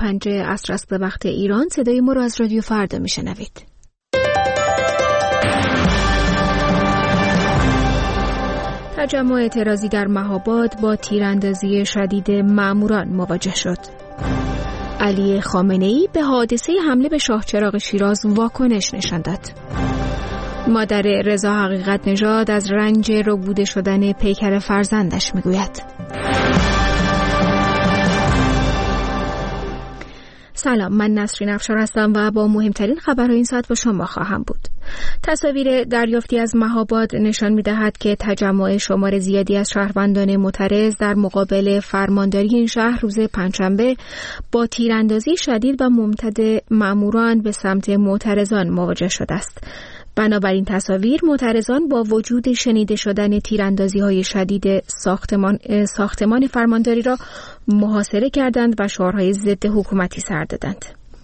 5 عصر است به وقت ایران. صدای ما رو از رادیو فردا میشنوید. تجمع اعتراضی در مهاباد با تیراندازی شدید ماموران مواجه شد. علی خامنه‌ای به حادثه حمله به شاهچراغ شیراز واکنش نشان داد. مادر رضا حقیقت نژاد از رنج ربوده شدن پیکر فرزندش میگوید. سلام، من نسرین افشار هستم و با مهمترین خبرهای این ساعت با شما خواهم بود. تصاویر دریافتی از مهاباد نشان می‌دهد که تجمع شمار زیادی از شهروندان معترض در مقابل فرمانداری این شهر روز پنجشنبه با تیراندازی شدید و ممتد ماموران به سمت معترضان مواجه شده است. بنابراین تصاویر معترضان با وجود شنیده شدن تیراندازی‌های شدید ساختمان فرمانداری را محاصره کردند و شعارهای ضد حکومتی سر دادند.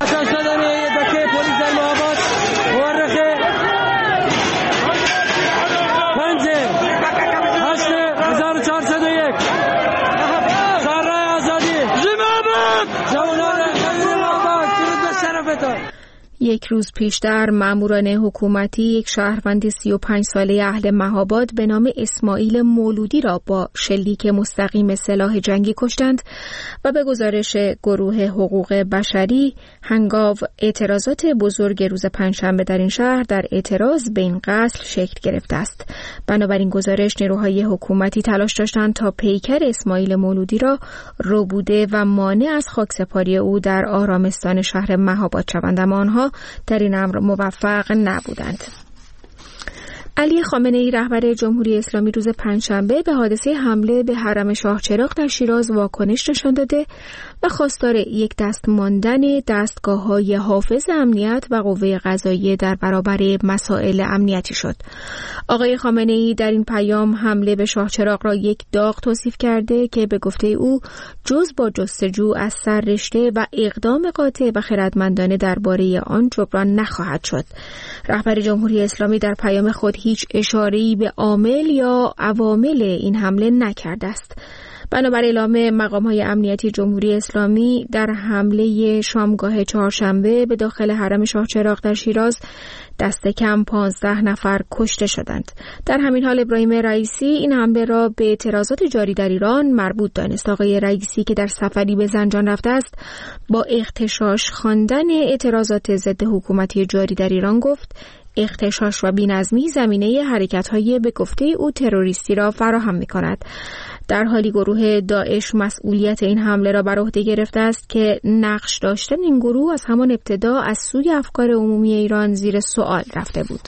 یک روز پیشتر ماموران حکومتی یک شهروند 35 ساله اهل مهاباد به نام اسماعیل مولودی را با شلیک مستقیم سلاح جنگی کشتند و به گزارش گروه حقوق بشری هنگام اعتراضات بزرگ روز پنجشنبه در این شهر در اعتراض به این قتل شکل گرفته است. بنابراین گزارش نیروهای حکومتی تلاش داشتند تا پیکر اسماعیل مولودی را ربوده و مانع از خاکسپاری او در آرامستان شهر مهاباد شوند، اما آنها در این امر موفق نبودند. علی خامنه‌ای رهبر جمهوری اسلامی روز پنجشنبه به حادثه حمله به حرم شاهچراغ در شیراز واکنش نشان داده و خواستار یک دست ماندن دستگاه‌های حافظ امنیت و قوه قضاییه در برابر مسائل امنیتی شد. آقای خامنه‌ای در این پیام حمله به شاهچراغ را یک داغ توصیف کرده که به گفته او جز با جستجو از سررشته و اقدام قاطع و خردمندانه درباره آن جبران نخواهد شد. رهبر جمهوری اسلامی در پیام خود هیچ اشاره‌ای به عامل یا عوامل این حمله نکرده است. بنابر اعلام مقام‌های امنیتی جمهوری اسلامی در حمله شامگاه چهارشنبه به داخل حرم شاهچراغ در شیراز دست کم 15 نفر کشته شدند. در همین حال ابراهیم رئیسی این حمله را به اعتراضات جاری در ایران مربوط دانست. آقای رئیسی که در سفری به زنجان رفته است با اغتشاش خواندن اعتراضات ضد حکومتی جاری در ایران گفت اغتشاش و بی‌نظمی زمینه حرکت‌های به گفته او تروریستی را فراهم می‌کند. در حالی گروه داعش مسئولیت این حمله را بر عهده گرفته است که نقش داشتن این گروه از همان ابتدا از سوی افکار عمومی ایران زیر سوال رفته بود.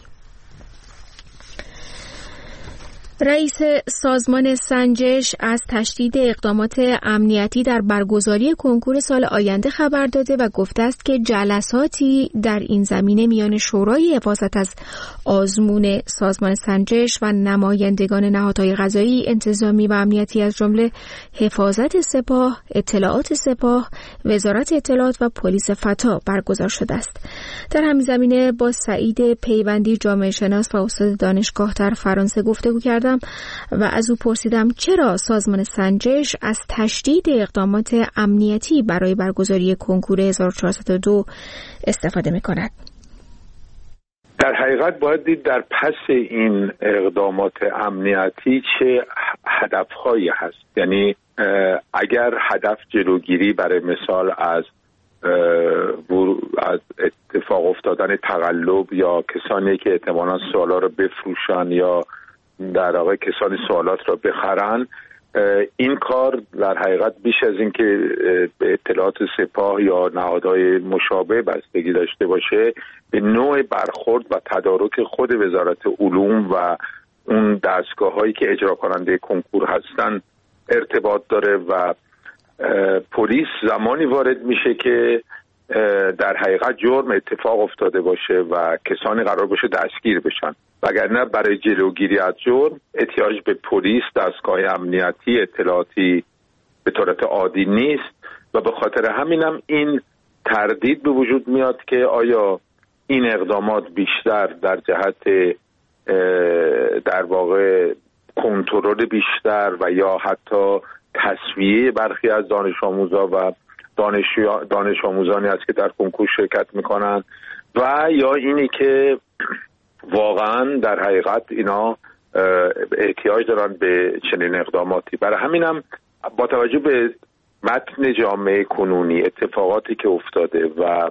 رئیس سازمان سنجش از تشدید اقدامات امنیتی در برگزاری کنکور سال آینده خبر داده و گفته است که جلساتی در این زمینه میان شورای حفاظت از آزمون سازمان سنجش و نمایندگان نهادهای قضایی، انتظامی و امنیتی از جمله حفاظت سپاه، اطلاعات سپاه، وزارت اطلاعات و پلیس فتا برگزار شده است. در همین زمینه با سعید پیوندی جامعه شناس و استاد دانشگاه در فرانسه گفتگو کردم و از او پرسیدم چرا سازمان سنجش از تشدید اقدامات امنیتی برای برگزاری کنکور 1402 استفاده می‌کند. در حقیقت باید دید در پس این اقدامات امنیتی چه هدف‌هایی هست. یعنی اگر هدف جلوگیری برای مثال از اتفاق افتادن تقلب یا کسانی که احتمالاً سوالا رو بفروشن یا در واقع کسانی سوالات را بخرن، این کار در حقیقت بیش از این که به اطلاعات سپاه یا نهادهای مشابه بستگی داشته باشه به نوع برخورد و تدارک خود وزارت علوم و اون دستگاه‌هایی که اجرا کننده کنکور هستن ارتباط داره و پلیس زمانی وارد میشه که در حقیقت جرم اتفاق افتاده باشه و کسانی قرار باشه دستگیر بشن، وگرنه برای جلوگیری از جرم احتیاج به پلیس، دستگاه امنیتی، اطلاعاتی به طورت عادی نیست و به خاطر همینم این تردید به وجود میاد که آیا این اقدامات بیشتر در جهت در واقع کنترل بیشتر و یا حتی تسویه برخی از دانش آموزا و دانش آموزانی است که در کنکور شرکت میکنن و یا اینی که واقعا در حقیقت اینا احتیاج دارن به چنین اقداماتی. برای همینم با توجه به متن جامعه کنونی، اتفاقاتی که افتاده و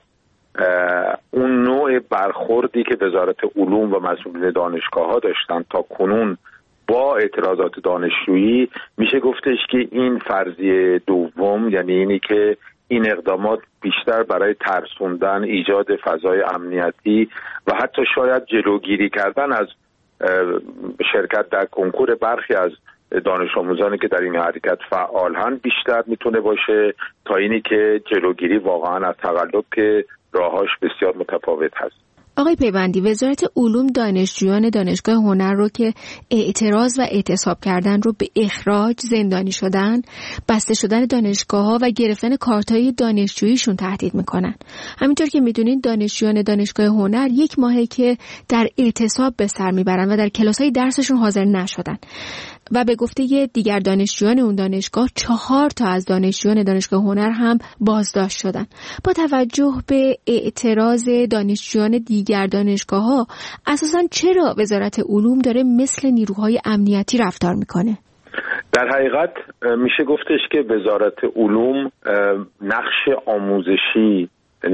اون نوع برخوردی که وزارت علوم و مسئولین دانشگاه‌ها داشتن تا کنون با اعتراضات دانشجویی، میشه گفتش که این فرضیه دوم، یعنی اینی که این اقدامات بیشتر برای ترسوندن، ایجاد فضای امنیتی و حتی شاید جلوگیری کردن از شرکت در کنکور برخی از دانش آموزانی که در این حرکت فعال هستند بیشتر میتونه باشه تا اینی که جلوگیری واقعا از تقلب که راهاش بسیار متفاوت هست. آقای پیوندی، وزارت علوم دانشجویان دانشگاه هنر رو که اعتراض و اعتصاب کردن رو به اخراج، زندانی شدن، بسته شدن دانشگاه‌ها و گرفتن کارت‌های دانشجوییشون تهدید میکنن. همینطور که میدونین دانشجویان دانشگاه هنر 1 ماهه که در اعتصاب به سر میبرن و در کلاس‌های درسشون حاضر نشدن. و به گفته دیگر دانشجویان اون دانشگاه 4 تا از دانشجویان دانشگاه هنر هم بازداشت شدن. با توجه به اعتراض دانشجویان دیگر دانشگاه‌ها، اساساً چرا وزارت علوم داره مثل نیروهای امنیتی رفتار میکنه؟ در حقیقت میشه گفتش که وزارت علوم نقش آموزشی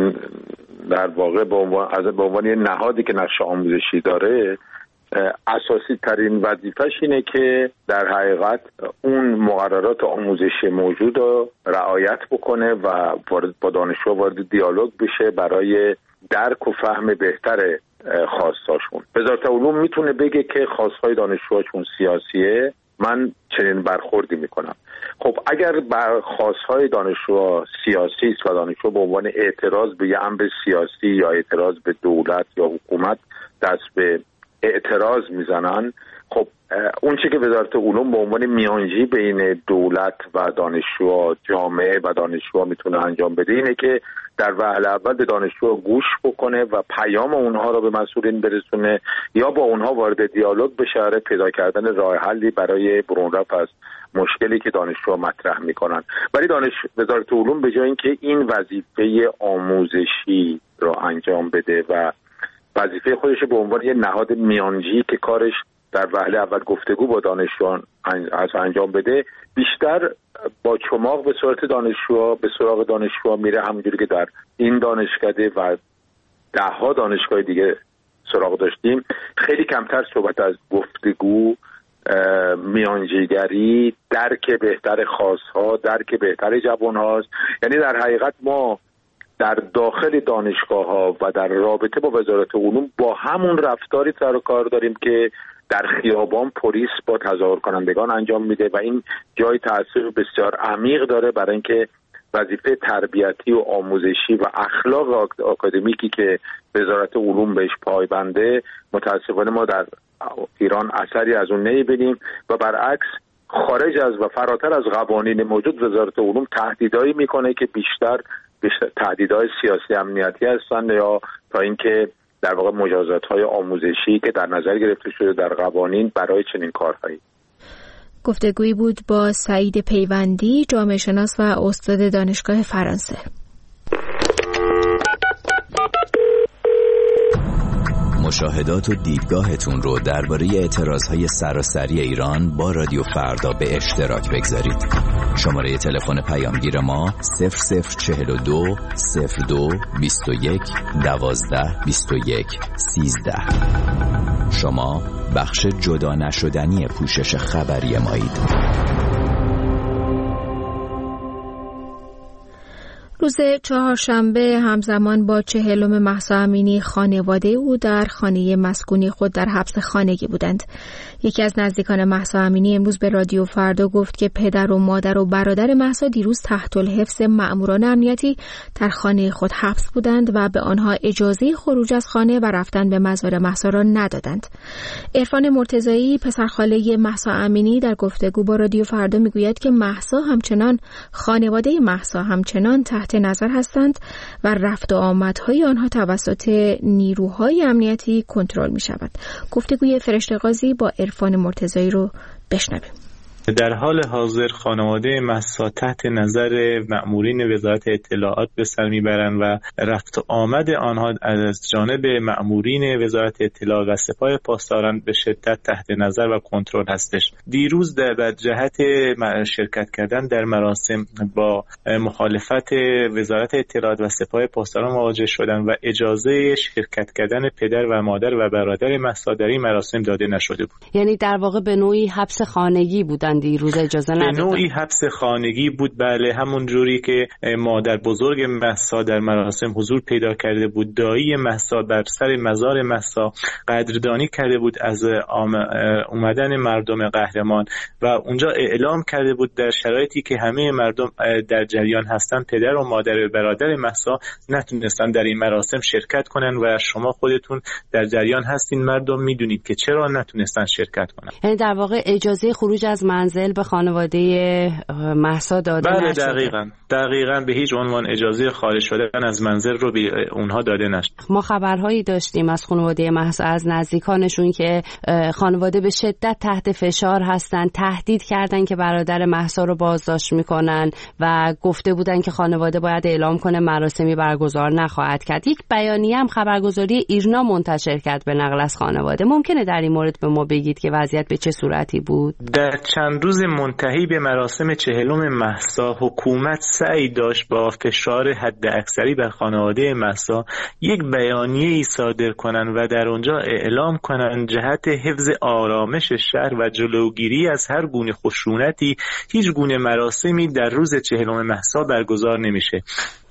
در واقع به عنوان نهادی که نقش آموزشی داره، اساسی ترین وظیفش اینه که در حقیقت اون مقررات آموزشی موجود رو رعایت بکنه و با دانشجو وارد دیالوگ بشه برای درک و فهم بهتر خواستاشون. وزارت علوم میتونه بگه که خواستهای دانشجوهاشون سیاسیه، من چنین برخوردی میکنم. خب اگر خواستهای دانشجو سیاسی است و دانشجو به عنوان اعتراض به یه امر سیاسی یا اعتراض به دولت یا حکومت دست به اعتراض میزنن، خب اون چی که وزارت علوم به عنوان میانجی بین دولت و دانشجو، جامعه و دانشجو میتونه انجام بده اینه که در وهله اول به دانشجو گوش بکنه و پیام اونها رو به مسئولین برسونه یا با اونها وارد دیالوگ بشه برای پیدا کردن راه حلی برای برون رفت از مشکلی که دانشجو مطرح میکنن. ولی وزارت علوم به جای اینکه این وظیفه آموزشی رو انجام بده و وظیفه خودش به عنوان یه نهاد میانجی که کارش در وهله اول گفتگو با دانشجویان انجام بده، بیشتر با چماق به صورت به سراغ دانشجوها میره، همونجوری که در این دانشکده و 10 دانشگاه دیگه سراغ داشتیم. خیلی کمتر صحبت از گفتگو، میانجیگری، درک بهتر خواستها، درک بهتر جوانهاست. یعنی در حقیقت ما در داخل دانشگاه‌ها و در رابطه با وزارت علوم با همون رفتاری سر و کار داریم که در خیابان پلیس با تظاهر کنندگان انجام میده و این جای تأثیر بسیار عمیق داره برای اینکه وظیفه تربیتی و آموزشی و اخلاق آکادمیکی که وزارت علوم بهش پایبنده متاسفانه ما در ایران اثری از اون نمی‌بینیم و برعکس خارج از و فراتر از قوانین موجود وزارت علوم تهدیدایی میکنه که بیشتر تهدیدهای سیاسی امنیتی هستند یا تا اینکه در واقع مجازات‌های آموزشی که در نظر گرفته شده در قوانین برای چنین کارهایی. گفتگویی بود با سعید پیوندی، جامعه شناس و استاد دانشگاه فرانسه. مشاهدات و دیدگاهتون رو درباره اعتراضهای سراسری ایران با رادیو فردا به اشتراک بگذارید. شماره تلفن پیامگیر ما 0042 02 21 12 21 13. شما بخش جدا نشدنی پوشش خبری مایید. روز چهارشنبه همزمان با 40 مهسا امینی خانواده او در خانه مسکونی خود در حبس خانگی بودند. یکی از نزدیکان مهسا امینی امروز به رادیو فردا گفت که پدر و مادر و برادر مهسا دیروز تحت الحفظ مأموران امنیتی در خانه خود حبس بودند و به آنها اجازه خروج از خانه و رفتن به مزار مهسا را ندادند. عرفان مرتضایی پسرخاله مهسا امینی در گفتگو با رادیو فردا میگوید که مهسا همچنان خانواده مهسا همچنان تحت نظر هستند و رفت و آمدهای آنها توسط نیروهای امنیتی کنترل می شود. گفتگوی فرشته قاضی با عرفان مرتضایی رو بشنویم. در حال حاضر خانواده مهسا تحت نظر مأمورین وزارت اطلاعات به سر میبرند و رفت و آمد آنها از جانب مأمورین وزارت اطلاعات و سپاه پاسداران به شدت تحت نظر و کنترل هستش. دیروز در جهت شرکت کردن در مراسم با مخالفت وزارت اطلاعات و سپاه پاسداران مواجه شدند و اجازه شرکت کردن پدر و مادر و برادر مهسا در این مراسم داده نشده بود. یعنی در واقع به نوعی حبس خانگی بودن، دیروز اجازه ندادن. به نوعی حبس خانگی بود، بله، همون جوری که مادر بزرگ مهسا در مراسم حضور پیدا کرده بود، دایی مهسا بر سر مزار مهسا قدردانی کرده بود از اومدن مردم قهرمان و اونجا اعلام کرده بود در شرایطی که همه مردم در جریان هستن پدر و مادر و برادر مهسا نتونستن در این مراسم شرکت کنن و شما خودتون در جریان هستین، مردم میدونید که چرا نتونستن شرکت کنن. یعنی در واقع اجازه خروج از منزل به خانواده مهسا داده نشده. بله دقیقاً به هیچ عنوان اجازه خارج شدن از منزل رو به اونها داده نشد. ما خبرهایی داشتیم از خانواده مهسا، از نزدیکانشون که خانواده به شدت تحت فشار هستن، تهدید کردن که برادر مهسا رو بازداشت میکنن و گفته بودن که خانواده باید اعلام کنه مراسمی برگزار نخواهد کرد. یک بیانیه هم خبرگزاری ایرنا منتشر کرد به نقل از خانواده. ممکنه در این مورد به ما بگید که وضعیت به چه صورتی بود؟ در چند روز منتهی به مراسم 40 مهسا حکومت سعی داشت با فشار حد اکثری بر خانواده مهسا یک بیانیه‌ای صادر کنند و در اونجا اعلام کنند جهت حفظ آرامش شهر و جلوگیری از هر گونه خشونتی هیچ گونه مراسمی در روز 40 مهسا برگزار نمیشه.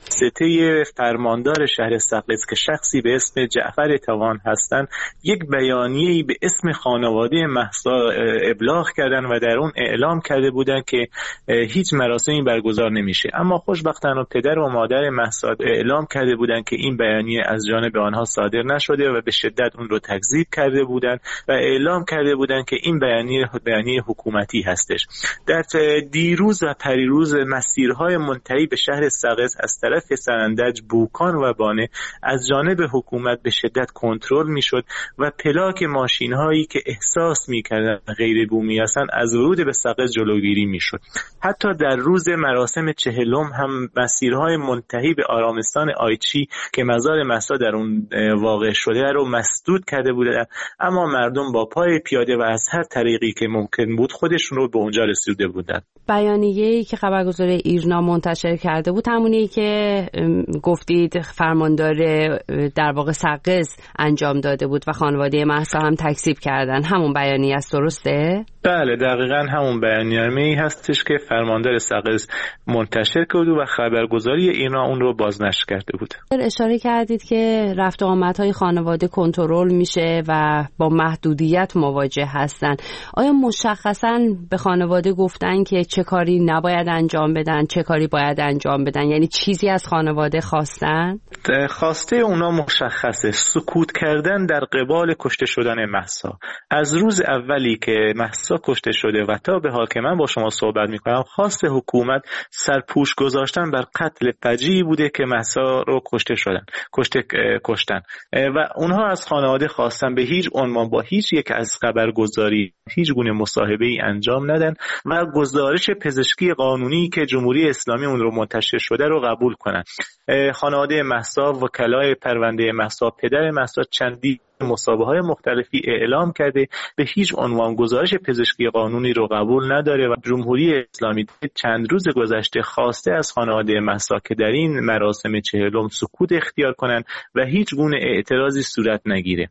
سته فرماندار شهر سقز که شخصی به اسم جعفر توان هستند یک بیانیه‌ای به اسم خانواده مهسا ابلاغ کردن و در اون اعلام کرده بودند که هیچ مراسمی برگزار نمیشه. اما خوشبختانه پدر و مادر مهسا اعلام کرده بودند که این بیانیه از جانب آنها صادر نشده و به شدت اون رو تکذیب کرده بودند و اعلام کرده بودند که این بیانیه حکومتی هستش. در دیروز و پریروز مسیرهای منتهی به شهر سقز از طرف سرندج، بوکان و بانه از جانب حکومت به شدت کنترل میشد و پلاک ماشین هایی که احساس میکردن غیر بومی هستن از ورود به سقز جلوگیری میشد. حتی در روز مراسم 40 هم مسیرهای منتهی به آرامستان آیچی که مزار مهسا در اون واقع شده رو مسدود کرده بودند، اما مردم با پای پیاده و از هر طریقی که ممکن بود خودشون رو به اونجا رسیده بودند. بیانیه‌ای که خبرگزاری ایرنا منتشر کرده بود همونی که گفتید فرماندار در واقع سقز انجام داده بود و خانواده مهسا هم تکذیب کردن، همون بیانیه است، درسته؟ بله دقیقاً همون بیانیه‌ای هستش که فرماندار سقز منتشر کرد و خبرگزاری ایرنا اون رو بازنشر کرده بود. اشاره کردید که رفت و آمدهای خانواده کنترل میشه و با محدودیت مواجه هستن. آیا مشخصاً به خانواده گفتن که چه کاری نباید انجام بدن، چه کاری باید انجام بدن؟ یعنی چیزی از خانواده خواستن؟ خواسته اونا مشخصه، سکوت کردن در قبال کشته شدن مهسا. از روز اولی که مهسا کشته شده و تا به حال که من با شما صحبت میکنم خواست حکومت سرپوش گذاشتن بر قتل فجیعی بوده که مهسا رو کشتن و اونها از خانواده خواستن به هیچ عنوان با هیچ یک از خبرگزاری هیچ گونه مصاحبه‌ای انجام ندن و گزارش پزشکی قانونی که جمهوری اسلامی اون رو منتشر شده رو قبول کنن. خانواده مهسا، وکلای پرونده مهسا، پدر مهسا چندی مصاحبه‌های مختلفی اعلام کرده به هیچ عنوان گزارش پزشکی قانونی رو قبول نداره و جمهوری اسلامی چند روز گذشته خواسته از خانواده مهسا که در این مراسم 40 سکوت اختیار کنن و هیچ گونه اعتراضی صورت نگیره.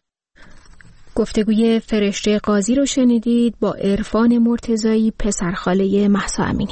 گفتگوی فرشته قاضی رو شنیدید با عرفان مرتضایی، پسرخاله مهسا امینی.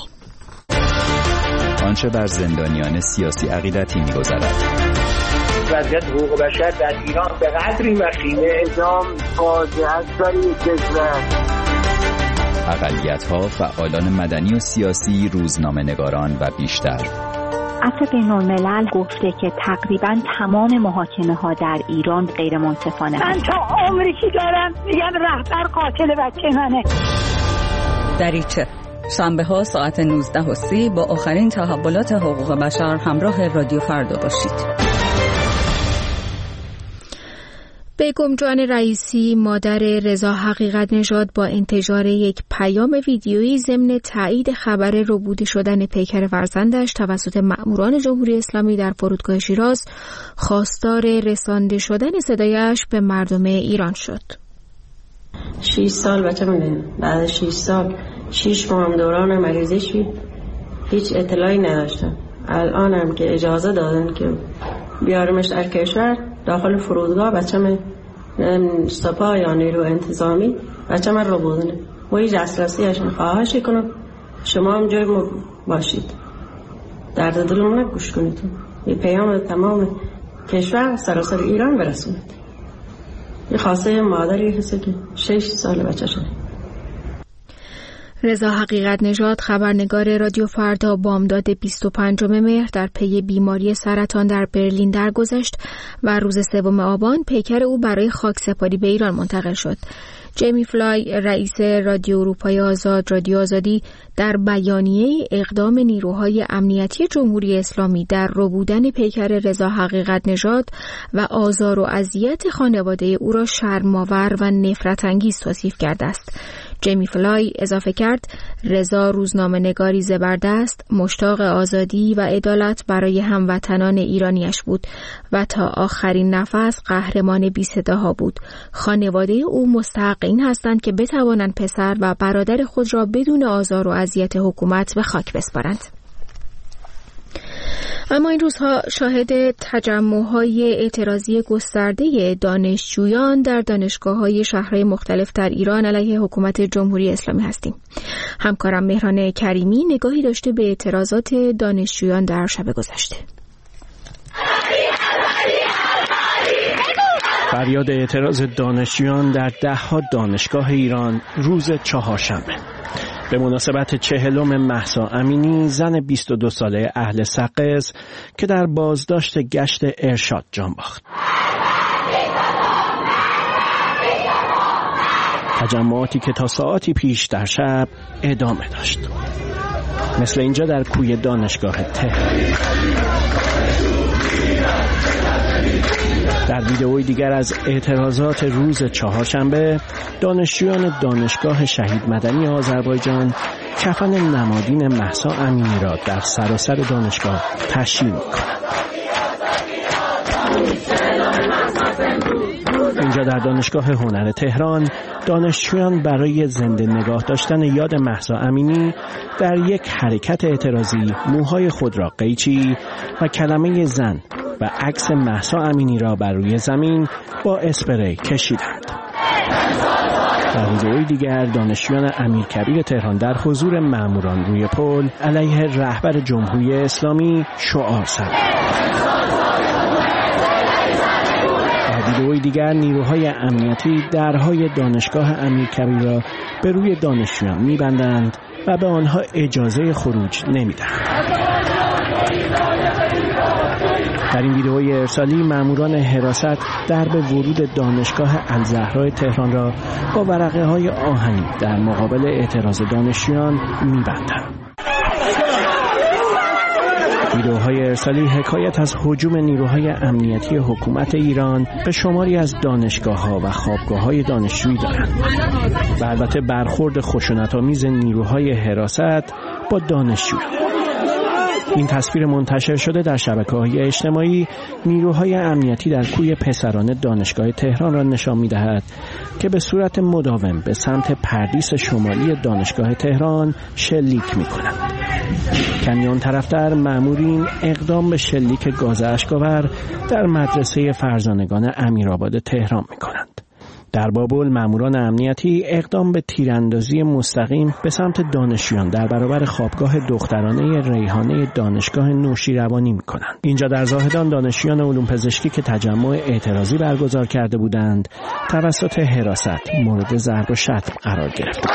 آنچه بر زندانیان سیاسی عقیدتی می‌گذرد. وضعیت حقوق بشر در ایران به قدری وخیمه، اعدام فاجعه است برای کشور. اقلیت‌ها، فعالان مدنی و سیاسی، روزنامه‌نگاران و بیشتر. عفو بین‌الملل گفته که تقریباً تمام محاکمه‌ها در ایران غیر منصفانه من تا عمری که دارم میگم رهبر قاتل بچه منه. دریچه شنبه‌ها ساعت 19:30 با آخرین تحولات حقوق بشر همراه رادیو فردا باشید. بیگم جان رئیسی مادر رضا حقیقت نژاد با انتشار یک پیام ویدیویی ضمن تایید خبر ربوده شدن پیکر فرزندش توسط مأموران جمهوری اسلامی در فرودگاه شیراز خواستار رسانده شدن صدایش به مردم ایران شد. 6 سال بچه من بعد 6 سال 6 ماه هم دوران مریضیش بود، هیچ اطلاعی نداشتم. الان هم که اجازه دادن که بیارمش در کشور داخل فرودگاه، بچه من سپاه یا نیرو انتظامی بچه من رو بودنه و هیچ دسترسیش خواهش کنم شما هم جای ما باشید، درد دلم نگوش کنید، یه پیام تمام کشور سراسر ایران برسونید. یه خواسته مادری هست که 6 سال بچه شده. رضا حقیقت نژاد خبرنگار رادیو فردا بامداد 25 مهر در پی بیماری سرطان در برلین درگذشت و روز 3 آبان پیکر او برای خاکسپاری به ایران منتقل شد. جیمی فلای رئیس رادیو اروپای آزاد رادیو آزادی در بیانیه اقدام نیروهای امنیتی جمهوری اسلامی در ربودن پیکر رضا حقیقت نژاد و آزار و اذیت خانواده او را شرم‌آور و نفرت انگیز توصیف کرده است. جیمی فلای اضافه کرد رضا روزنامه‌نگاری زبردست، مشتاق آزادی و عدالت برای هموطنان ایرانیش بود و تا آخرین نفس قهرمان بی‌صداها بود. خانواده او مستحق این هستند که بتوانند پسر و برادر خود را بدون آزار و اذیت حکومت به خاک بسپارند. اما این روزها شاهد تجمع‌های اعتراضی گسترده دانشجویان در دانشگاه‌های شهرهای مختلف در ایران علیه حکومت جمهوری اسلامی هستیم. همکارم مهران کریمی نگاهی داشته به اعتراضات دانشجویان در شب گذشته. فریاد اعتراض دانشجویان در ده‌ها دانشگاه ایران روز چهارشنبه به مناسبت 40 مهسا امینی، زن 22 ساله اهل سقز که در بازداشت گشت ارشاد جان باخت. تجمعاتی که تا ساعتی پیش در شب ادامه داشت، مثل اینجا در کوی دانشگاه تهران. در ویدئوی دیگر از اعتراضات روز چهارشنبه، دانشجویان دانشگاه شهید مدنی آذربایجان کفن نمادین مهسا امینی را در سراسر دانشگاه تشییع می‌کنند. اینجا در دانشگاه هنر تهران، دانشجویان برای زنده نگاه داشتن یاد مهسا امینی در یک حرکت اعتراضی موهای خود را قیچی و کلمه زن و عکس مهسا امینی را بر روی زمین با اسپری کشیدند. در ویدئوی دیگر دانشجویان امیرکبیر تهران در حضور ماموران روی پل علیه رهبر جمهوری اسلامی شعار زدند. در ویدئوی دیگر نیروهای امنیتی درهای دانشگاه امیرکبیر را به روی دانشجویان می‌بندند و به آنها اجازه خروج نمی‌دهند. در این ویدئوی ارسالی ماموران حراست درب ورود دانشگاه الزهرا تهران را با ورقه‌های آهنی در مقابل اعتراض دانشجویان می‌بندند. ویدئوهای ارسالی حکایت از هجوم نیروهای امنیتی حکومت ایران به شماری از دانشگاه‌ها و خوابگاه‌های دانشجویی دارند و البته برخورد خشونت‌آمیز نیروهای حراست با دانشجویان. این تصویر منتشر شده در شبکه‌های اجتماعی نیروهای امنیتی در کوی پسران دانشگاه تهران را نشان می‌دهد که به صورت مداوم به سمت پردیس شمالی دانشگاه تهران شلیک می‌کنند. کمی آن طرفتر مامورین اقدام به شلیک گاز اشک‌آور در مدرسه فرزانگان امیرآباد تهران می‌کنند. در بابل ماموران امنیتی اقدام به تیراندازی مستقیم به سمت دانشجویان در برابر خوابگاه دخترانه ریحانه دانشگاه نوشیروانی می‌کنند. اینجا در زاهدان دانشجویان علوم پزشکی که تجمع اعتراضی برگزار کرده بودند توسط حراست مورد ضرب و شتم قرار گرفتند.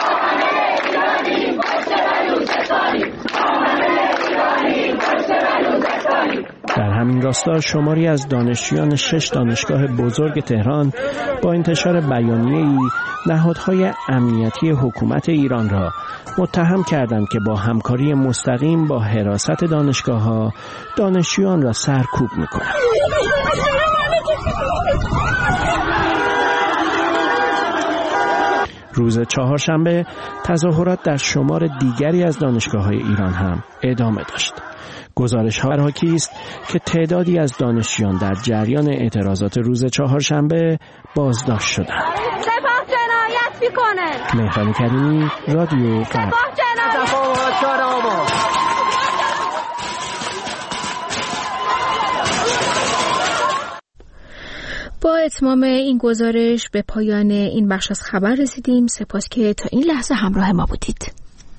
در همین راستا شماری از دانشجویان 6 دانشگاه بزرگ تهران با انتشار بیانیه‌ای نهادهای امنیتی حکومت ایران را متهم کردند که با همکاری مستقیم با حراست دانشگاه‌ها دانشجویان را سرکوب می‌کنند. روز چهارشنبه تظاهرات در شمار دیگری از دانشگاه‌های ایران هم ادامه داشت. گزارش‌ها حاکی است که تعدادی از دانشجویان در جریان اعتراضات روز چهارشنبه بازداشت شدند. سپاه جنایت میکنه. مهران کریمی، رادیو فردا. سپاه جنایت. با اتمام این گزارش به پایان این بخش از خبر رسیدیم. سپاس که تا این لحظه همراه ما بودید.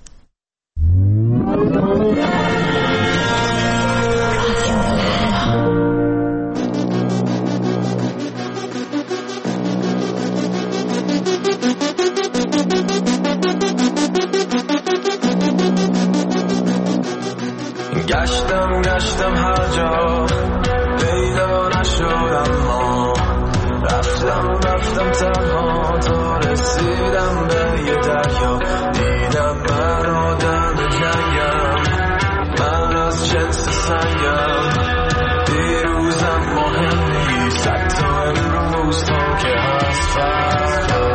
گشتم هر جا پیدا نشدم، ما رفتم تنها تا رسیدم به یه دریا. دیدم من آدم جنگم، من از جنس سنگم. دیروزم مهم نیست حتی امروز تا که هست فردا.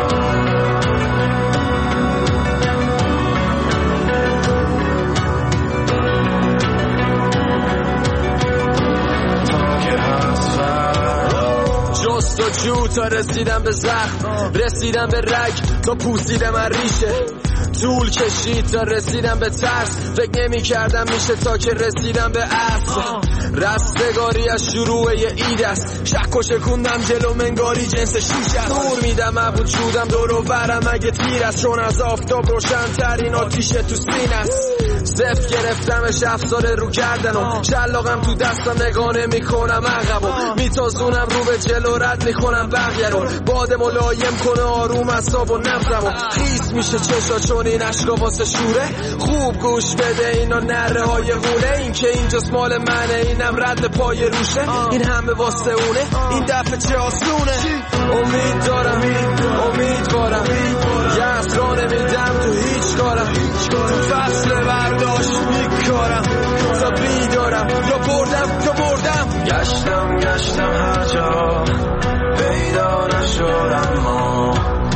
جستجو تا رسیدم به زخم، رسیدم به رگ تا پوسیدم از ریشه. طول کشید تا رسیدم به ترس، فکر نمی کردم میشه تا که رسیدم به اصل. رستگاری از شروع یه اید است، شک و شکوندم جلو منگاری جنس شیش است. نور میدم از وجودم دور و برم اگه تیر است، چون از آفتاب روشن ترین آتیش تو سین است. صفت گرفتمش افسار رو گردنم، شلاقم تو دستم نگاه میکنم عقبم، میتازونم رو به جلو رد میکنم بقیه رو. باد ملایم کنه آروم اعصاب و نبضمو، خیس میشه چشا چون این عشقا واسه شوره. خوب گوش بده اینا نره های غونه، این که اینجاست مال منه اینم رد پای روشه. این همه واسه اونه این دفعه چه آسونه. امید دارم امیدوارم یه اسرا نمیدم تو هیچ کارم. تو فصل برداشت میکارم تا بیدارم یا بردم. گشتم هر جا پیدا نشدم، ما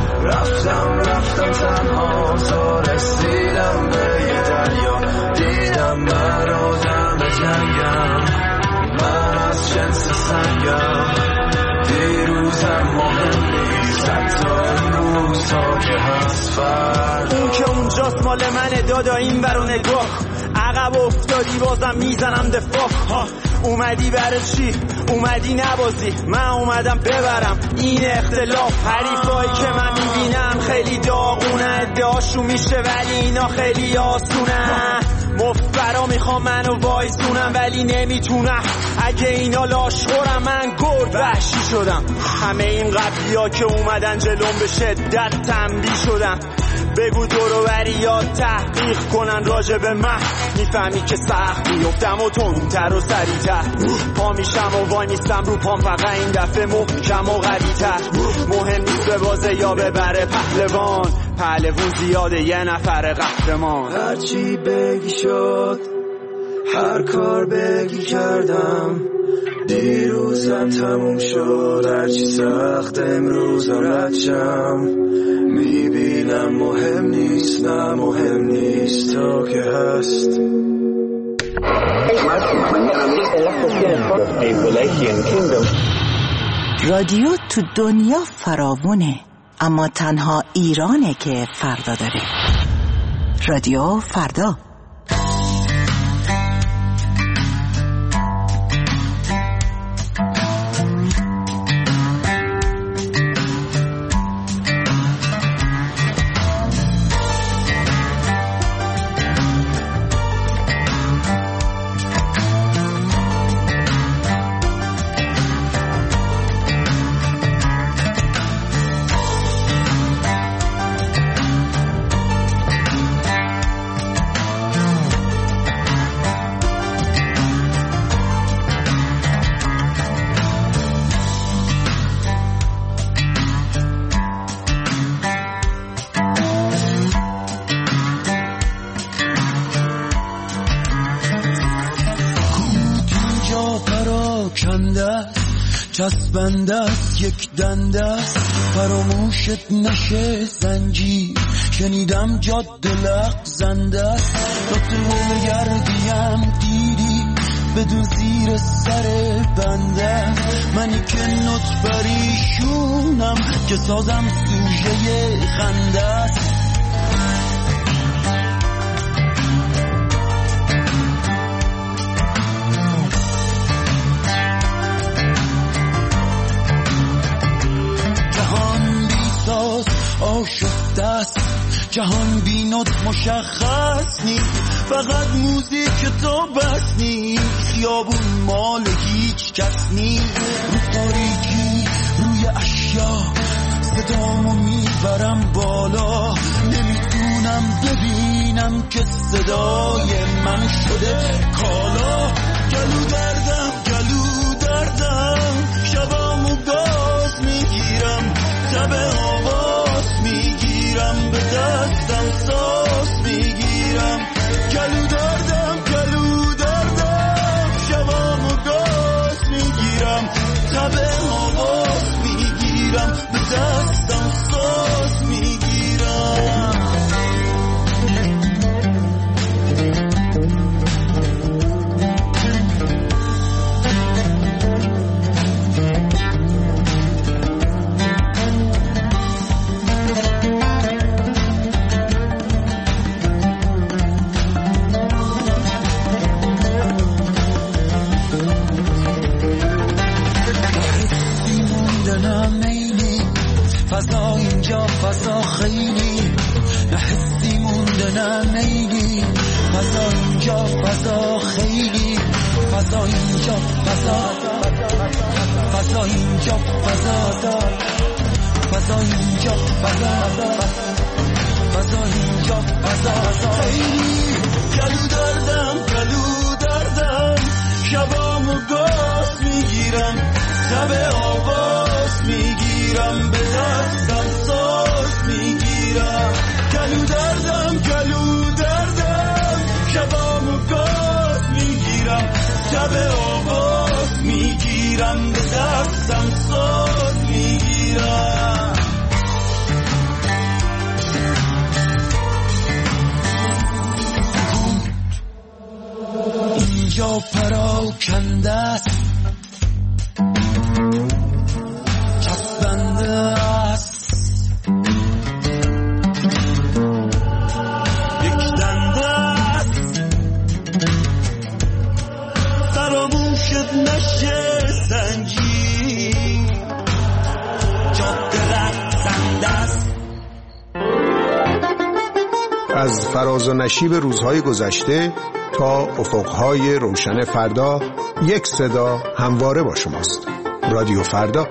رفتم تنها تا رسیدم به یه دریا. دیدم من آدم جنگم، من از جنس سنگم. دیروزم مهم نیست حتی امروز تا که هست فردا. اون که اونجاست مال منه دادا، این برو نگاه. عقب افتادی بازم میزنم دفاع. اومدی برای چی؟ اومدی نبازی، من اومدم ببرم. این اختلاف حریفایی که من میبینم خیلی داغونه، ادعاشون میشه ولی اینا خیلی آسونه. مفبرا میخوام منو وایسونم ولی نمیتونم، اگه اینا لاشخورم من گرد وحشی شدم. همه این قبلیا که اومدن جلوم به شدت تنبیه شدم. بگو دورو بریات تحقیق کنن راجع به من، میفهمی که سخت میفتم و تندتر و سریعتر. پا میشم و وای میستم رو پام، فقط این دفعه محکم و قوی‌تر. مهم نیست به بازه یا ببره پهلوون زیاده یه نفر قهرمان. هرچی بگی شد، هر کار بگی کردم. دیروزم تموم شد، هرچی سخت امروز رد شم. میبینم مهم نیست، نه مهم نیست تا که هست. رادیو تو دنیا فراوونه، اما تنها ایرانه که فردا داره. رادیو فردا. چسبنده است یک دنده است فراموشت نشه زنجیر شنیدم جاده لغزنده است تا تو بگردیم دیدی بدون زیر سر بنده منی که نط پریشونم که سازم سوژه خنده است آشفته است جهان بینات مشخص نیست فقط موزیک تو بس نیست خیابون مال هیچ کس نیست رو تاریکی روی اشیا صدامو میبرم بالا نمیتونم ببینم که صدای من شده کالا گلو دردم شبامو گاز میگیرم تب آواز میگیرم به دستم ساز میگیرم گلو دردم شبامو گاز میگیرم تب آواز میگیرم به دستم ساز میگیرم فضا اینجا فضا خیلی نه حسی مونده نه نیلی فضا اینجا فضا خیلی فضا اینجا فضا اینجا فضا فضا اینجا فضا اینجا فضا خیلی گلو دردم شبامو گاز میگیرم تب آواز میگیرم به دستم ساز میگیرم گلو دردم شبامو گاز میگیرم تب آواز میگیرم به دستم ساز میگیرم اینجا پراکنده است چسبنده است یک دنده است فراموشت نشه زنجیر جاده لغزنده است. از فراز و نشیب روزهای گذشته تا افقهای روشن فردا یک صدا همواره با شماست. رادیو فردا.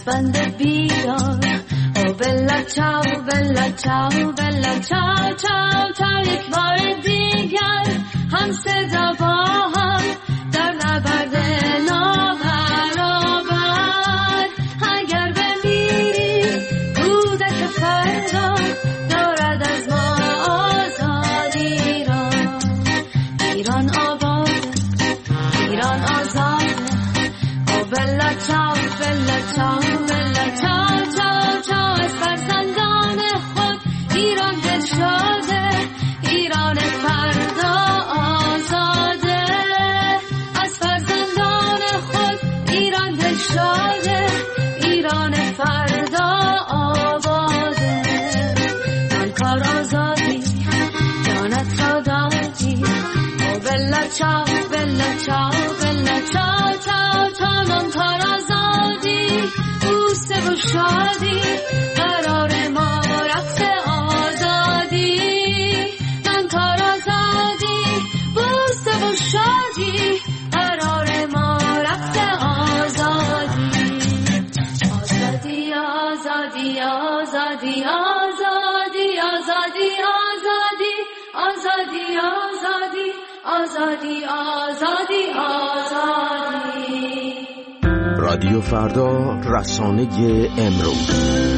اسفند بیدار او بلا چاو بلا چاو بلا چاو چاو چاو یک بار دیگر هم صدا با هم در نبرد نابرابر اگر بمیری کودک فردا دارد از ما آزادی را ایران آباد ایران آزاد او بلا چاو بلا چاو بلا چاو چاو چاو از فرزندان خود ایران دل شاده ایران فردا آزاده از فرزندان خود ایران دل شاده ایران فردا آباده من کار آزادی جانت را دادی او بلا چاو بلا چاو بلا چاو چاو چاو من کار آزادی بوسه و شادی قرار ما رقص آزادی من کار آزادی بوسه و شادی قرار ما رقص آزادی آزادی آزادی آزادی آزادی آزادی آزادی آزادی آزادی آزادی آزادی رادیو فردا، رسانه امروز.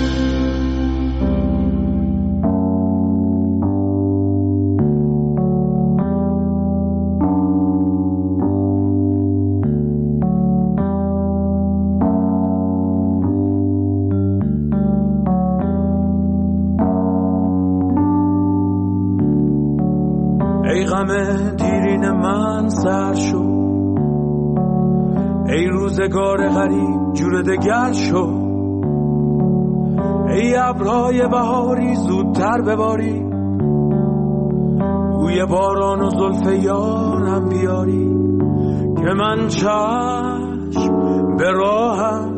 ای غم دیرین من سر شد، ای روزگار غریب جور دگر شد، ای ابرهای بهاری زودتر بباری، بوی باران و زلف یارم بیاری، که من چشم به راهم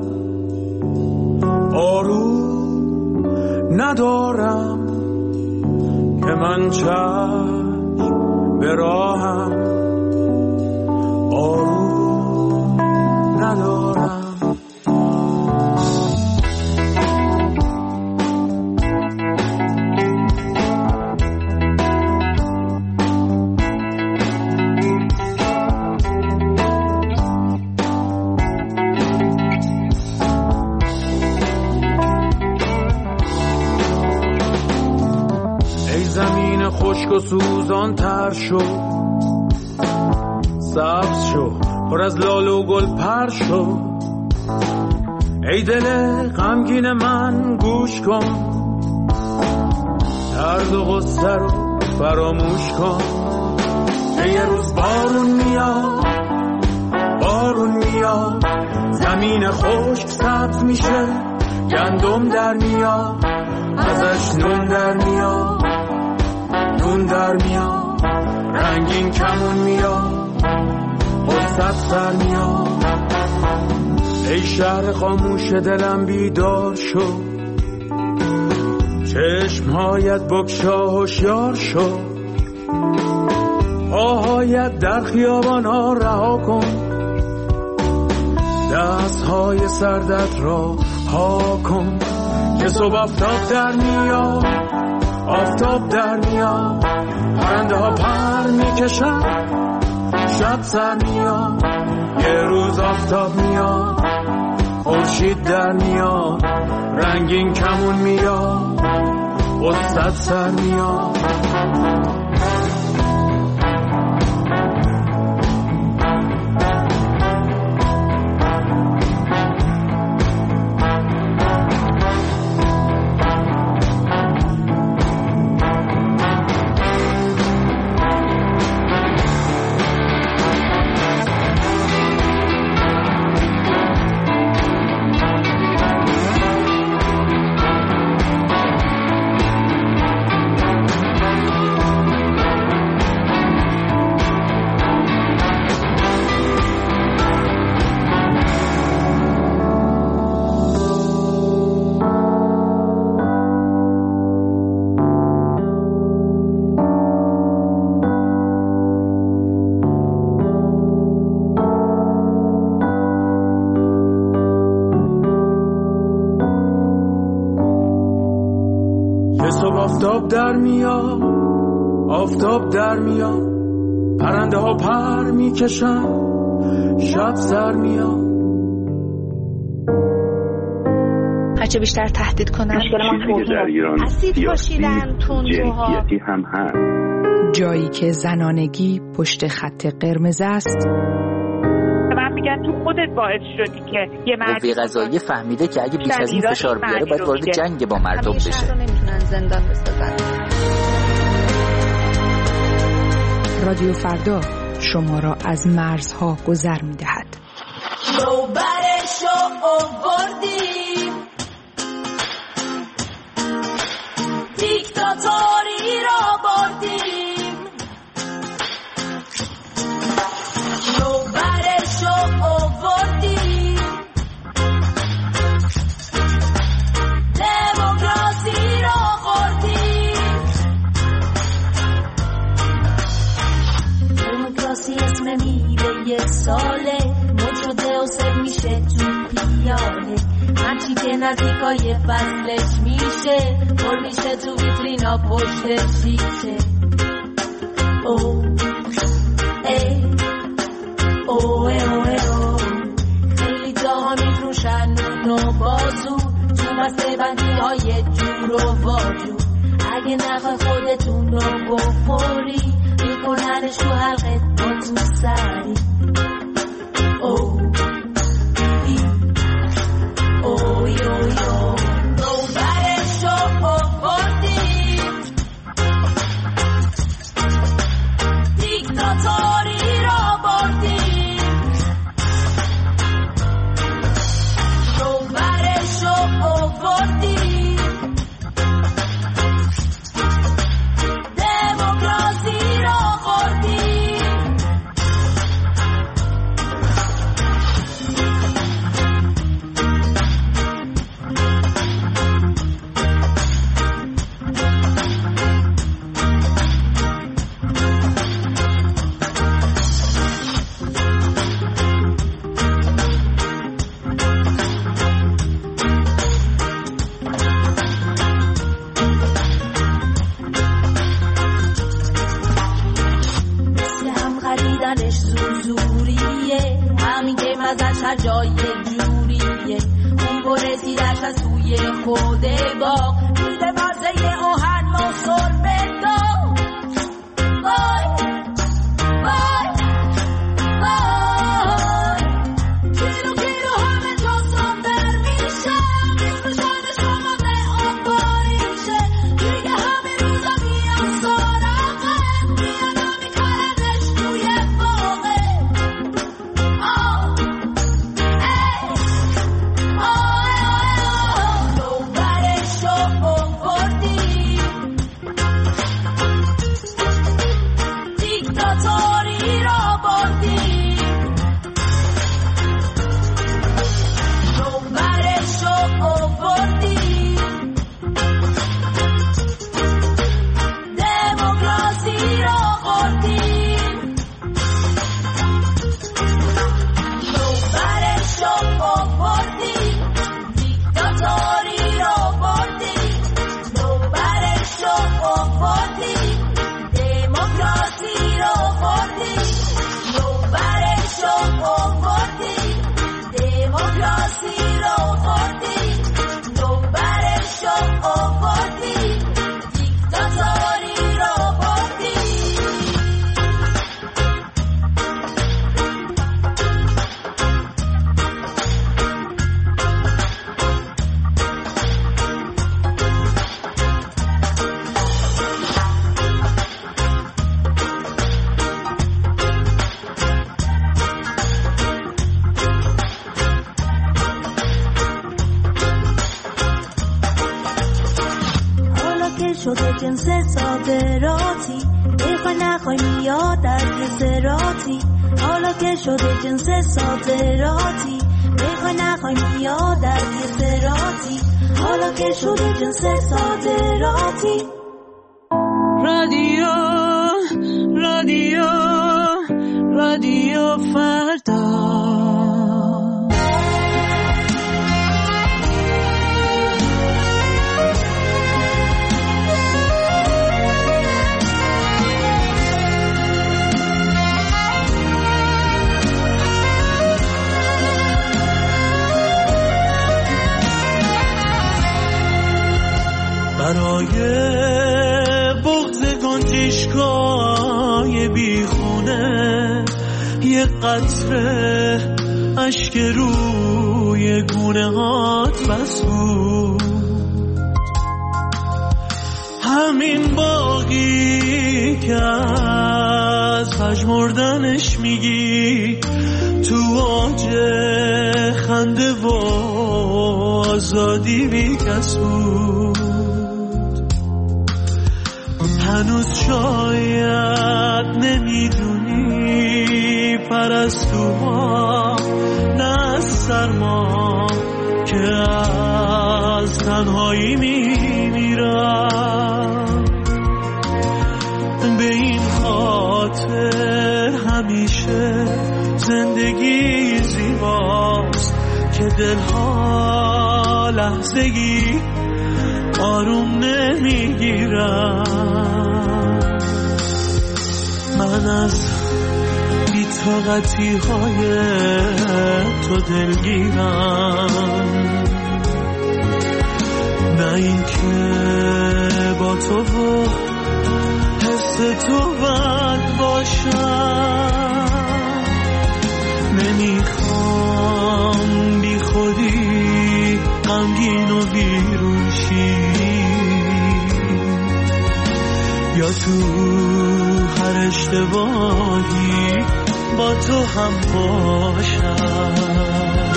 آروم ندارم، که من چشم به راهم آروم ندارم. ای زمین خشک و سوزان تر شد، سبز شد پر از لاله و گل پر شد، ای دل غمگین من گوش کن، درد و غصه رو فراموش کن، که یه روز بارون میاد، بارون میاد، زمین خشک سبز میشه، گندم در میاد، ازش نون در میاد، نون در میاد، رنگین کمون میاد، قصت سر میاد. ای شهر خاموش دلم بیدار شد، چشمهایت بگشا هوشیار شد، پاهایت در خیابان ها رها کن، دستهای سردت را ها کن، که صبح آفتاب در میاد، آفتاب در میاد، پرنده ها پر میکشن، شب سر میاد، یه روز آفتاب میاد، خورشید در میاد، رنگین کمون میاد، قصت سر میاد. میاد، آفتاب در میاد، پرنده ها پر میکشن، شب سر میاد. هرچه بیشتر تهدید کنن چیزی که در ایران سیاسی جنسیتی هم هست. جایی که زنانگی پشت خط قرمز است. من میگم تو خودت باعث شدی که یه مرد قوه قضاییه فهمیده که اگه بیش از این فشار بیاره باید وارد جنگ با مردم بشه. شهر رو نمیتونن زندان بسازن. رادیو فردا شما را از مرزها گذر میدهد. نوبرشو آوردیم، دیکتاتوری را بردیم. نوبرشو آوردیم، دموکراسی را خوردیم. دموکراسی اسم میره یک ساله، مد شده و سر میشه تو پیاله. هرچی که نزدیکای فصلش میشه، پر میشه تو ویترینا پشت شیشه. او ای او ای او ای او، خیلی جاها میفروشن نون و بازو، تو بسته بندی های جور و واجو. اگه نخوای خودتون رو بخوری، میکننش تو حلقت با تو سری. او اوی اوی او، نوبرشو آوردیم، دیکتاتوری را بردیم. نوبرشو آوردیم، دموکراسی را خوردیم. هر جای جوریه، اون برسیدش از توی خود باغ، میده مزه آهن ما سر بدا. وای وای وای، کیلو کیلو همه جا صادر میشن، میفروشنش آماده آباریشه. دیگه همه روزا میان سراغه، میان میکننش توی باغه. شده جنس صادراتی، بخوای نخوای میاد در سراتی. حالا که شده جنس صادراتی، بخوای نخوای میاد در سراتی. حالا که شده جنس صادراتی. رادیو رادیو رادیو فردا. گنجشگاه بیخونه یه قطره اشک روی گونه هات بس بود. همین باقی که از پژمردنش میگی تو اوج خنده و آزادی بیکس بود. هنوز شاید نمیدونی پرستوها نه از سرما که از تنهایی میمیرم. به این خاطر همیشه زندگی زیباست که دلها لحظگی آروم نمیگیرم. من از بی‌طاقتی های تو دلگیرم، نه این که با تو و حس تو بد باشم. نمیخوام بی خودی غمگین و بیروشی یا تو هر اشتباهی با تو هم باشم.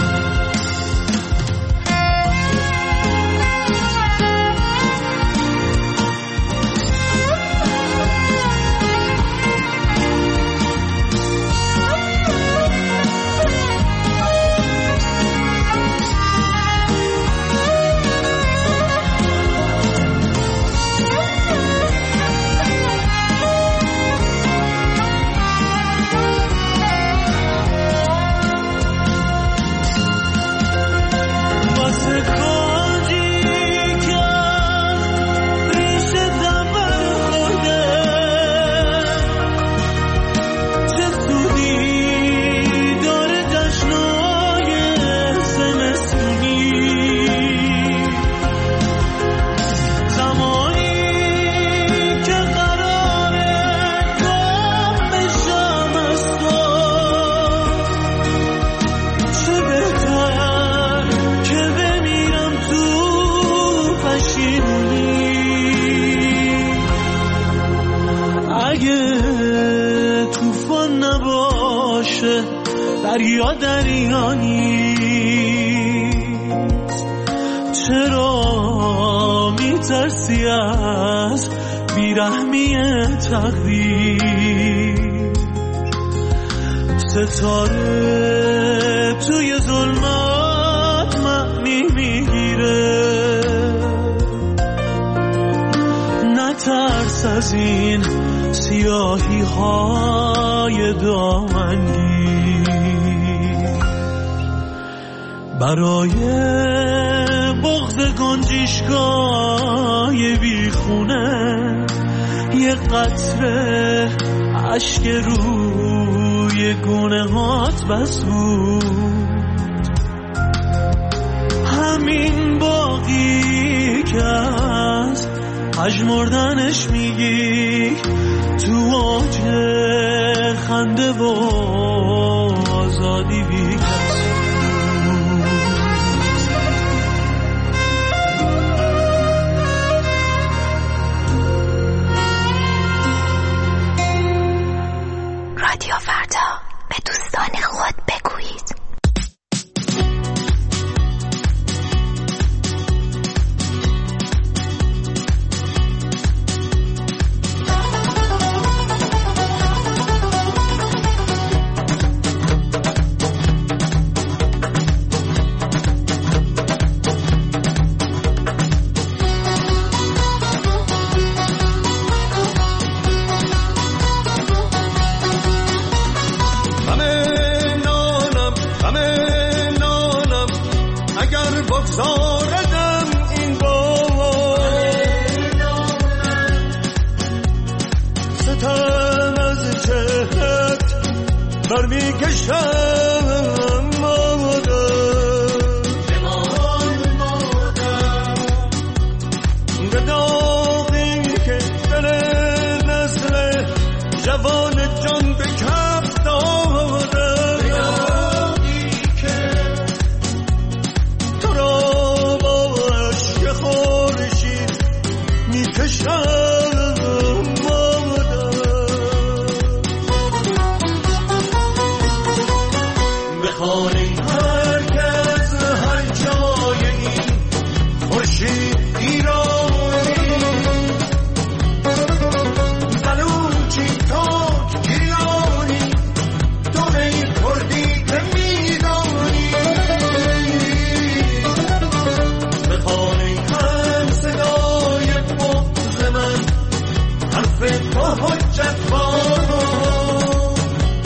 دریا دریانی چرا میترسی از بیرحمی تقدیر؟ ستاره توی ظلمات معنی میگیره. نترس از این سیاهی های دامنگیر. برای بغض گنجشگاه بیخونه یه قطره اشک روی گونه هات بس بود. همین باقی که از پژمردنش میگی تو اوج خنده و آزادی بیکس. رادیو فردا، به دوستان خود بگویید. حجت باد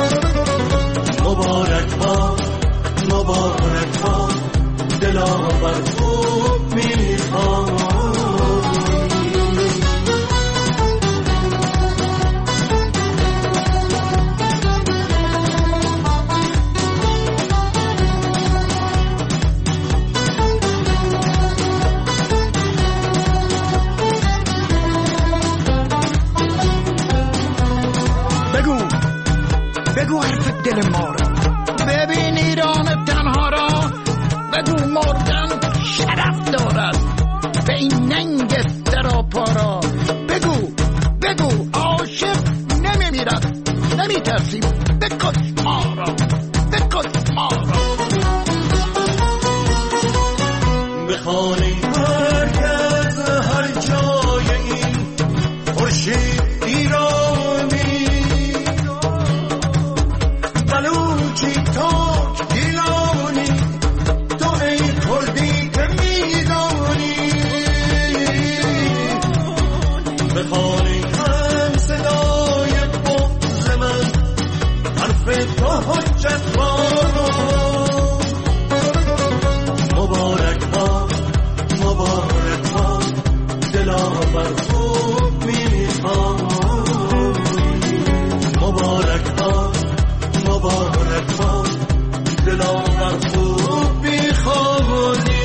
مبارک باد مبارک باد دلاور خوب میخواد بگو حرف دل ما را ببین ایران تنها را بگو مردن شرف دارد به این ننگ سراپا را بگو عاشق نمیمیرد نمیترسیم بکش ما را بخوانی مرکز هر جای این خورشید ایرانی بلوچی تاک گیلانی تو ای کردی که میدانی بخوانی هم صدای بغض من حرف تو حجت باد مبارک باد مبارک باد دلاور خوب میخواد مبارک باد مبارک باد دلاور خوب میخوادی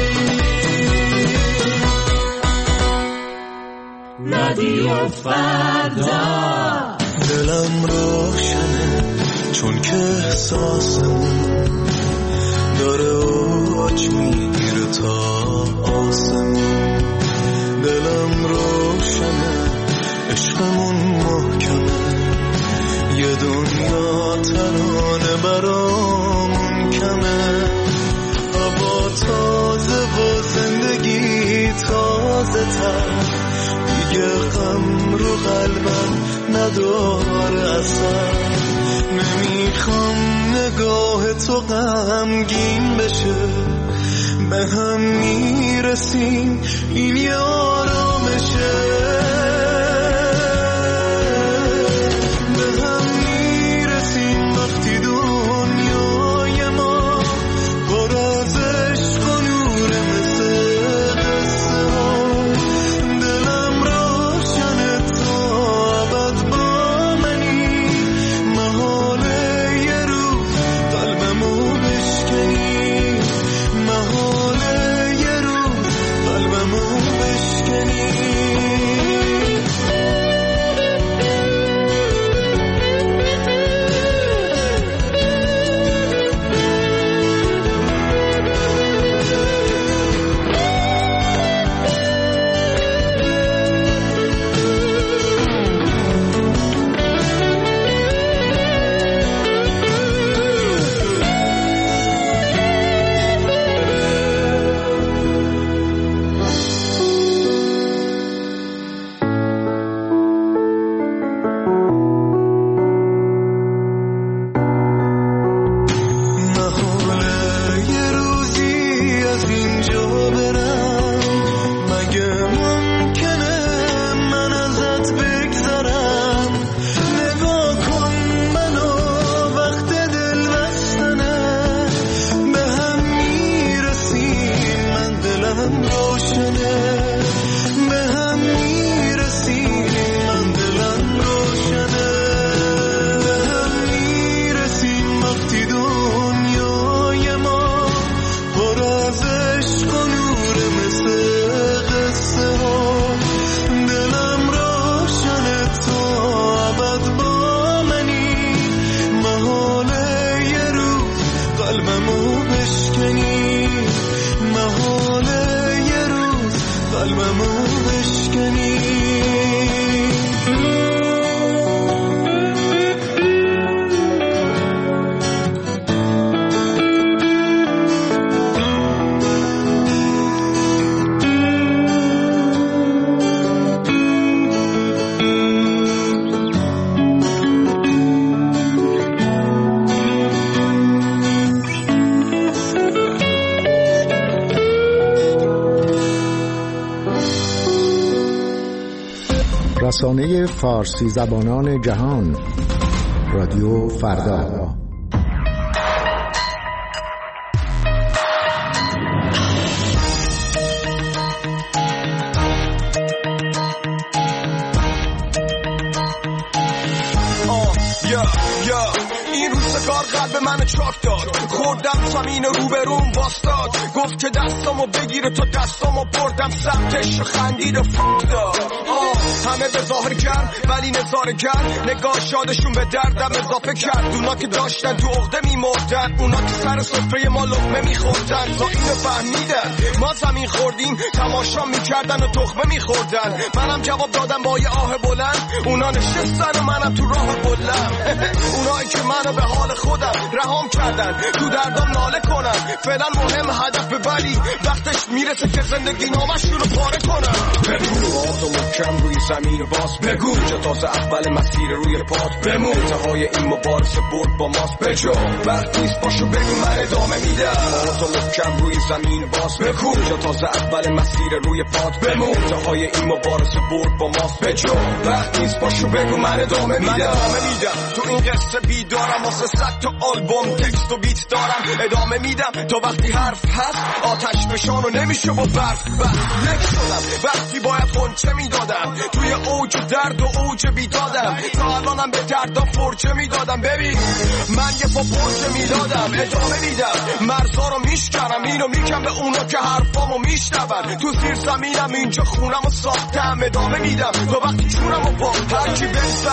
رادیو فردا دلم روشنه چون که احساسمون داره اوج میگیره تا آسمون دلم روشنه عشقمون محکمه یه دنیا ترانه برامون کمه هوا تازه و زندگی تازه تر دیگه غم رو قلبم نداره اثر نمیخوام نگاه تو غمگین بشه به هم میرسیم این یه آرامشه محاله یه رو قلبمو بشکنی رسانه فارسی زبانان جهان، رادیو فردا. این روزگار قلب من چاک داد، خوردم زمین روبروم واستاد، گفت که دستامو بگیره تا دستامو بردم سمتش خندید و فک داد. همه به ظاهر گرم ولی نظاره گرم، نگاه شادشون به دردم اضافه کرد. اونا که داشتن تو عقده میمردن، اونا که سر سفره ما لقمه میخوردن، تا اینو فهمیدن ما زمین خوردیم تماشا میکردن و تخمه میخوردن. منم جواب دادم با یه آه بلند، اونا نشستن و منم تو راه بلند. اونایی که منو به حال خودم رهام کردن، تو دردم ناله کنن، فعلا مهم هدف ولی وقتش میرسه که زندگی نامشون رو پاره کنن. بگو آتو محکم روی زمین باز، بگو جا تازه اول مسیر روی پات بمون، انتهای این مبارزه برد با ماست بجا وقت نیست باشو بگو من ادامه میدم. آتو محکم روی زمین باز، بگو جا تازه اول مسیر روی پات بمون، انتهای این مبارزه برد با ماست بجا وقت نیست باشو بگو من ادامه میدم. تو این قصه بیدارم واسه 100 تا آلبوم تکست و بیت دارم، ادامه میدم تا وقتی حرف هست آتش بشانو نمیشه با برف. لک شدم وقتی باید خونچه میدادم، توی اوج درد و اوج بیدادم، تا الانم به دردم فرچه میدادم. ببین من یه پا پرچه میدادم، ادامه میدم مرزا رو میشکنم، اینو میگم به اونا که حرفامو میشنون. تو زیر زمینم اینجا خونمو ساختم، ادامه میدم تا وقتی جونمو باختم. هرکی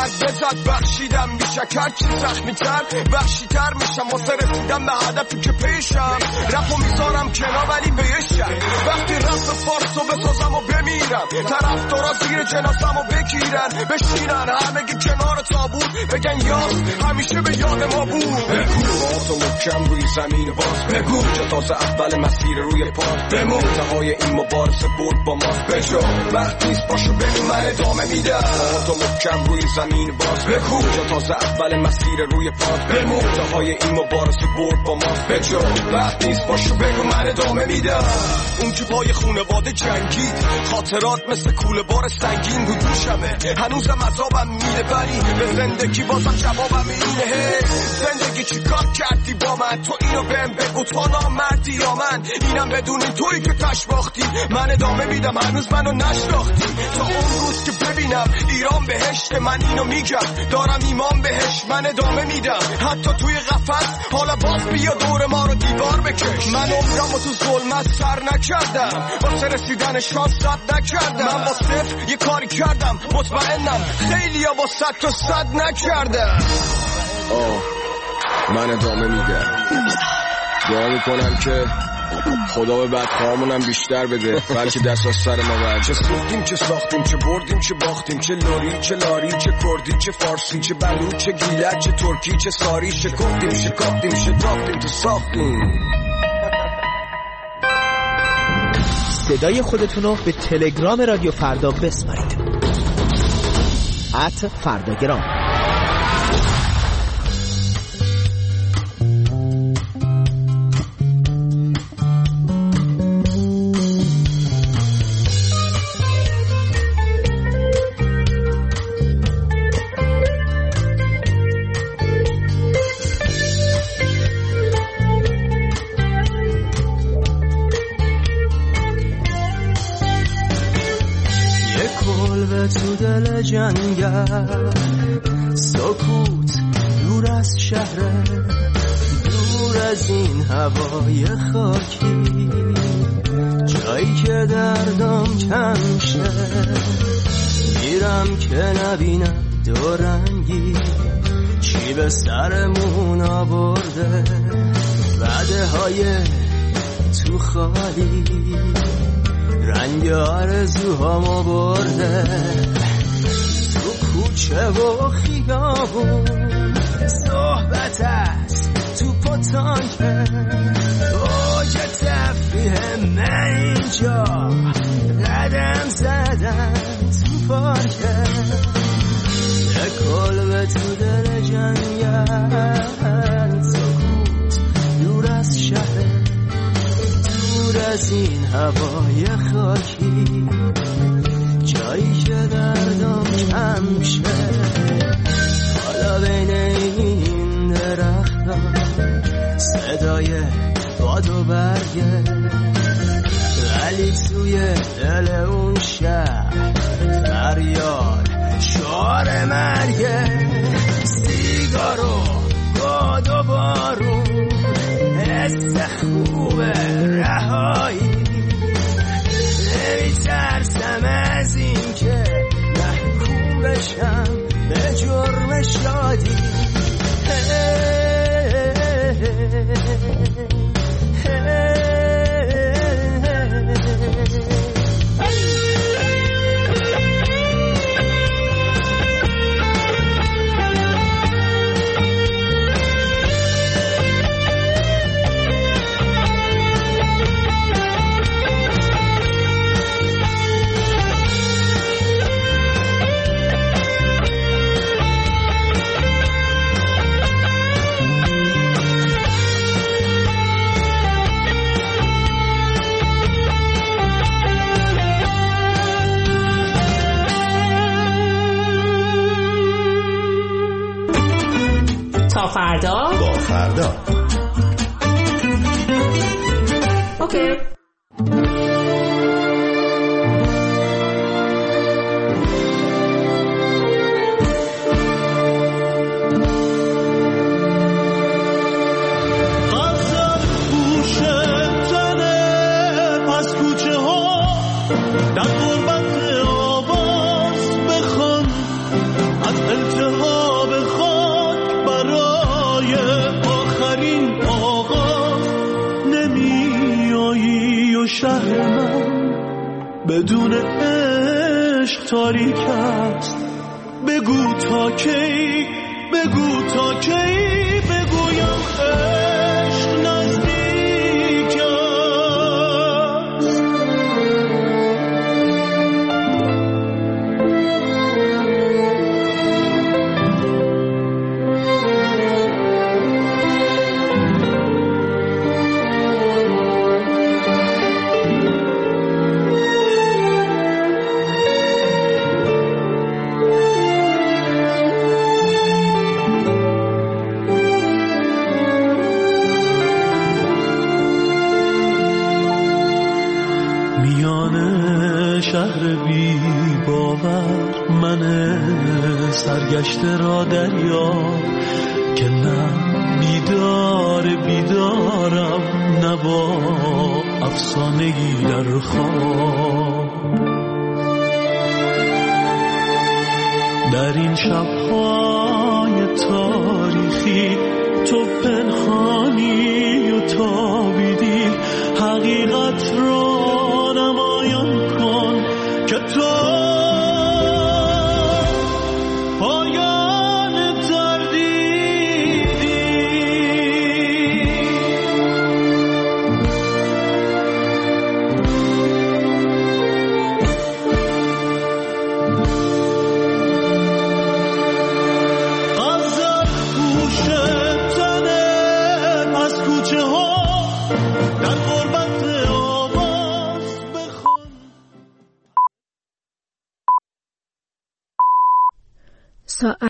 بزد بخشیدم میشه، هرچی زخمی تر وحشی تر میشم واسه رسیدم به هدفی که پیشم. رفو میذارم کنار ولی به یه شک، وقتی رفت فارسو بسازم و بمیرم، طرفدارا زیر جنازمو بگیرن بشینن همگی کنار تابوت بگن یاد همیشه به یاد ما بود. بگو آتو محکم روی زمین باز، بگو جا تازه اول مسیر روی پات بمون، انتهای این مبارزه برد با ماست بجا وقت نیست باشو بگو من ادامه میدم. آتو محکم روی زمین باز، بگو جا تازه اول مسیر روی پات بمون، انتهای این مبارزه برد با ماست بجا وقت نیست باشو بگو من ادامه میدم. اون که پای خونواده جنگید، خاطرات مثل کوله بار سنگین رو دوشمه، هنوزم عذابم میده ولی به زندگی بازم جوابم اینه. زندگی چی کار کردی با من، تو اینو بهم بگو تو نامردی یا من، اینم بدونی توی که تشباختی من ادامه میدم هنوز منو نشناختی. تا اون روز که ببینم ایران بهشت، من اینو میگم دارم ایمان بهش، من ادامه میدم حتی توی قفس. حالا باز بیا دور ما رو دیوار بکش، من عمرمو تو ظلمت سر نکردم، واسه رسیدن شانس رد نکردم. من با صفر یه کاری کردم مطمئنم خیلی ها با 100 تا 100 نکردم. من ادامه میدم، دعا میکنم که خدا به بدخواهامونم بیشتر بده، بلکه دست از سر ما برد. چه سوختیم چه ساختیم، چه بردیم چه باختیم، چه لوری چه لاری، چه کردی چه فارسی، چه بلوچ چه گیلک، چه ترکی چه ساری، شکفتیم شکافتیم شتافتیم تو ساختیم. صدای خودتونو به تلگرام رادیو فردا بسپارید. @فرداگرام. تو دل جنگل سکوت دور از شهر، دور از این هوای خاکی، جایی که دردم کم شه، میرم که نبینم دورنگی چی به سرمون آورده، وعده های تو خالی رنگ آرزوهامو برده، تو کوچه و خیابون صحبت است، تو پتانک اوج تفریح من اینجا قدم زدن تو پارکه، کلبه تو دل جنگل سکوت دور از شهر، دور از این هوای خاکی، جایی که دردم کم شه. حالا بین این درختم صدای باد و برگه، ولی توی دل اون شهر فریاد شعار مرگه. سیگار و باد و بارون، حس خوب رهایی، نمیترسم از این که محکوم بشم به جرم شادی. تا فردا با فردا. اوکی. بدون عشق تاریک است. بگو تا کی، بگو تا کی بگویم عشق نزدیک است. شهر بی باور من سرگشته را دریا، که نه بیدارم نه با افسانگی در خواب. در این شب‌های تاریخی تو پنهانی و تابیدی، حقیقت را